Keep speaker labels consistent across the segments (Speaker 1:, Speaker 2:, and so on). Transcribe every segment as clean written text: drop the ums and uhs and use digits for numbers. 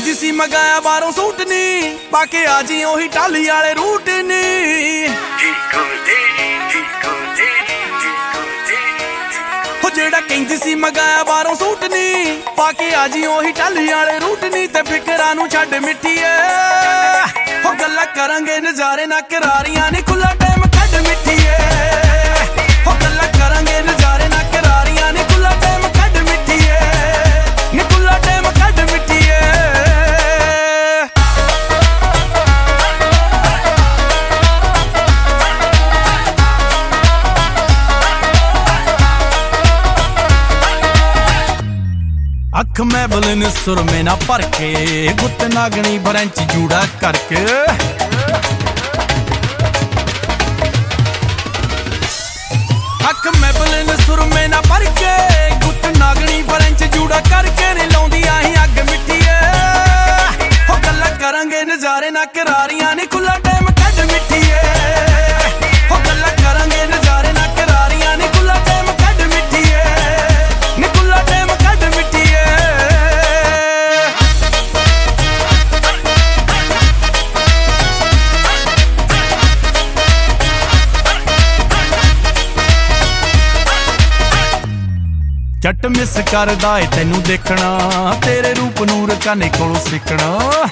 Speaker 1: ਕਹਿੰਦੀ ਸੀ ਮਗਾਇਆ ਬਾਹਰੋਂ ਸੂਟ ਨੀ ਪਾ ਕੇ ਆ ਜੀ ਉਹੀ ਟਾਲੀ ਵਾਲੇ ਰੂਟ ਨੀ ਹੋ ਜਿਹੜਾ ਕਹਿੰਦੀ ਸੀ ਮਗਾਇਆ ਬਾਹਰੋਂ ਸੂਟ ਨੀ ਪਾ ਕੇ ਆ ਜੀ ਉਹੀ ਟਾਲੀ ਵਾਲੇ ਰੂਟ ਨੀ ਤੇ ਫਿਕਰਾਂ ਨੂੰ ਛੱਡ ਮਿੱਠੀਏ ਹੋ ਗੱਲਾਂ ਕਰਾਂਗੇ ਨਜ਼ਾਰੇ ਨਾ ਕਰਾਰੀਆਂ ਨੀ ਖੁੱਲਾ ਟਾਈਮ ਕੱਢ ਮਿੱਠੀਏ ਹੋ ਗੱਲਾਂ ਕਰਾਂਗੇ ਨਜ਼ਾਰੇ ਨਾ ਕਰਾਰੀਆਂ ਨੀ ਖੁੱਲਾ ਟਾਈਮ ਕੱਢ ਮਿੱਠੀਏ ਨੀ ਖੁੱਲਾ ਟਾਈਮ ਕੱਢ ਮਿੱਠੀਏ ਅੱਖ ਮੈਬਲ ਨੇ ਸੁਰਮੇ ਨਾ ਭਰ ਕੇ ਗੁੱਤ ਨਾਗਣੀ ਬਰੰਚ ਜੂੜਾ ਕਰਕੇ ਅੱਖ ਮੈਬਲ ਨੇ ਸੁਰਮੇ ਨਾ ਭਰ ਕੇ ਗੁੱਤ ਨਾਗਣੀ ਬਰੰਚ ਜੂੜਾ ਕਰਕੇ ਨੀ ਲਾਉਂਦੀ ਆਹੀਂ ਅੱਗ ਮਿੱਠੀਏ ਹੋ ਗੱਲਾਂ ਕਰਾਂਗੇ ਨਜ਼ਾਰੇ ਨਾ ਕਰਾਰੀਆਂ ਨੀ ਖੁੱਲਾ ਟਾਈਮ ਕੱਢ ਮਿੱਠੀਏ ਹੋ ਗੱਲਾਂ ਕਰਾਂਗੇ ਨਜ਼ਾਰੇ ਨਾ ਕਰਾਰੀਆਂ ਨੀ ਖੁੱਲਾ ਟਾਈਮ ਕੱਢ ਮਿੱਠੀਏ ਨੀ ਖੁੱਲਾ ਟਾਈਮ ਕੱਢ ਮਿੱਠੀਏ ਜੱਟ ਮਿਸ ਕਰਦਾ ਏ ਤੈਨੂੰ ਦੇਖਣਾ ਤੇਰੇ ਰੂਪ ਨੂੰ ਰਕਾਨੇ ਕੋਲੋਂ ਸਿੱਖਣਾ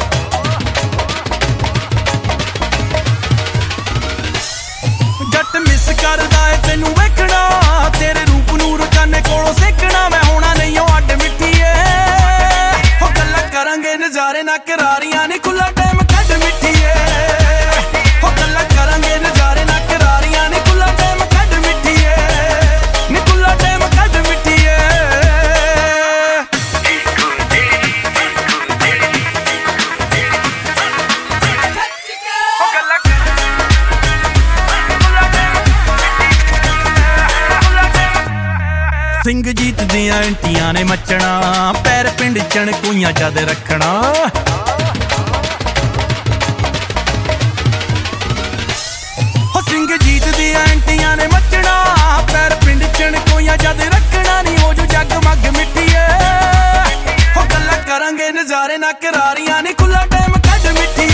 Speaker 1: ਜੱਟ ਮਿਸ ਕਰਦਾ ਏ ਤੈਨੂੰ ਵੇਖਣਾ ਤੇਰੇ ਰੂਪ ਨੂੰ ਰਕਾਨੇ ਕੋਲੋਂ ਸਿੱਖਣਾ ਮੈਂ ਹੋਣਾ ਨਹੀਂ ਉਹ ਅੱਡ ਮਿੱਠੀਏ ਹੋ ਗੱਲਾਂ ਕਰਾਂਗੇ ਨਜ਼ਾਰੇ ਨਾ ਕਰਾਰੀਆਂ ਨੀ ਖੁੱਲਾ ਟਾਈਮ ਕੱਢ ਮਿੱਠੀਏ ਹੋ ਗੱਲਾਂ ਕਰਾਂਗੇ ਨਜ਼ਾਰੇ ਨਾ ਕਰਾਰੀਆਂ ਨੀ ਖੁੱਲਾ ਟਾਈਮ ਕੱਢ ਮਿੱਠੀਏ ਨੀ ਖੁੱਲਾ ਟਾਈਮ ਕੱਢ ਮਿੱਠੀਏ ਸਿੰਘ ਜੀਤ ਦੀਆਂ ਐਂਟੀਆਂ ਨੇ ਮੱਚਣਾ ਪੈਰ ਪਿੰਡ ਚਣ ਕੋਈਆਂ ਜਦ ਰੱਖਣਾ ਹੋ ਸਿੰਘ ਜੀਤ ਦੀਆਂ ਐਂਟੀਆਂ ਨੇ ਮੱਚਣਾ ਪੈਰ ਪਿੰਡ ਚਣ ਕੋਈਆਂ ਜਦ ਰੱਖਣਾ ਨੀ ਹੋ ਜੋ ਜੱਗ ਮੱਗ ਮਿੱਠੀਏ ਹੋ ਗੱਲਾਂ ਕਰਾਂਗੇ ਨਜ਼ਾਰੇ ਨਾ ਕਰਾਰੀਆਂ ਨੀ ਖੁੱਲਾ ਟਾਈਮ ਕੱਢ ਮਿੱਠੀ